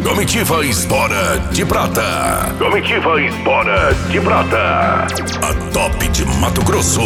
Comitiva Espora de Prata. Comitiva Espora de Prata. A top de Mato Grosso.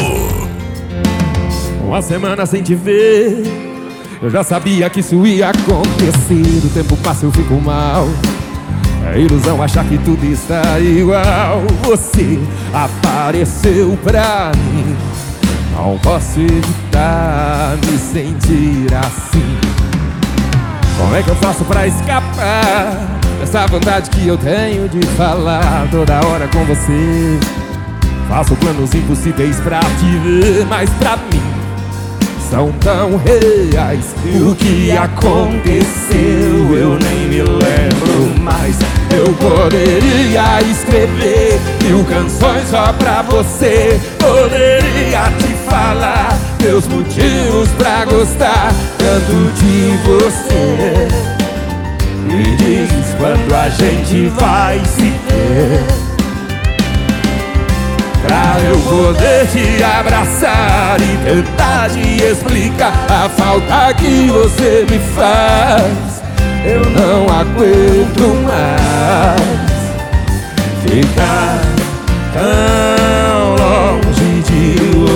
Uma semana sem te ver, eu já sabia que isso ia acontecer. O tempo passa, eu fico mal. É ilusão achar que tudo está igual. Você apareceu pra mim, não posso evitar me sentir assim. Como é que eu faço pra escapar dessa vontade que eu tenho de falar toda hora com você? Faço planos impossíveis pra te ver, mas pra mim são tão reais. O que aconteceu eu nem me lembro mais. Eu poderia escrever 1000 canções só pra você. Poderia te falar meus motivos pra gostar tanto de você. Me diz quando a gente vai se ver, pra eu poder te abraçar e tentar te explicar a falta que você me faz. Eu não aguento mais ficar tão longe de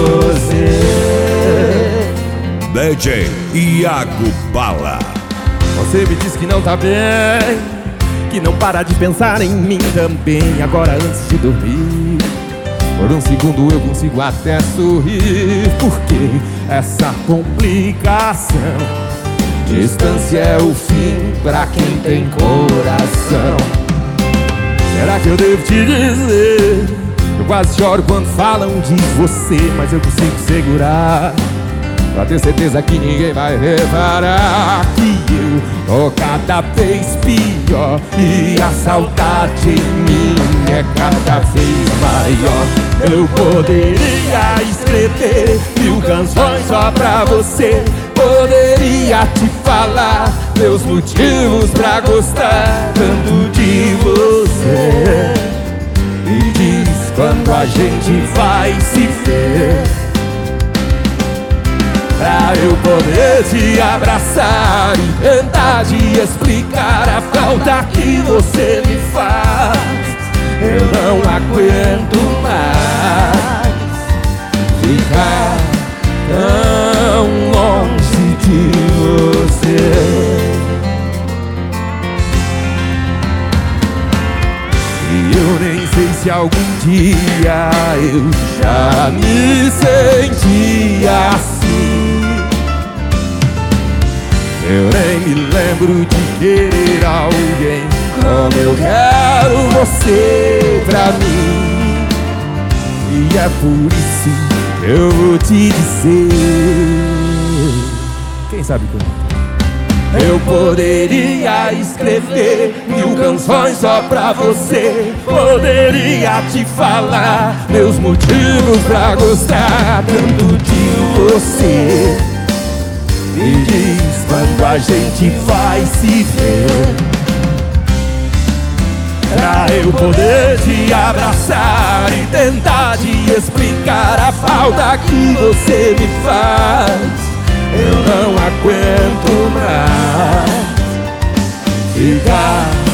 você. DJ Iago Bala. Você me diz que não tá bem, que não para de pensar em mim também. Agora antes de dormir, por um segundo eu consigo até sorrir. Porque essa complicação, distância é o fim pra quem tem coração. Será que eu devo te dizer? Eu quase choro quando falam de você, mas eu consigo segurar, pra ter certeza que ninguém vai reparar que eu tô cada vez pior e a saudade em mim é cada vez maior. Eu poderia escrever 1000 canções só pra você. Poderia te falar meus motivos pra gostar tanto de você. Me diz quando a gente vai se ver, pra eu poder te abraçar e tentar te explicar a falta que você me faz. Eu não aguento mais ficar tão longe de você. E eu nem sei se algum dia eu já me sentia assim. Eu nem me lembro de querer alguém como eu quero você pra mim. E é por isso que eu vou te dizer. Quem sabe como? Eu poderia escrever 1000 canções só pra você. Poderia te falar meus motivos pra gostar tanto de você. Me diz quando a gente vai se ver, pra eu poder te abraçar e tentar te explicar a falta que você me faz. Eu não aguento mais ficar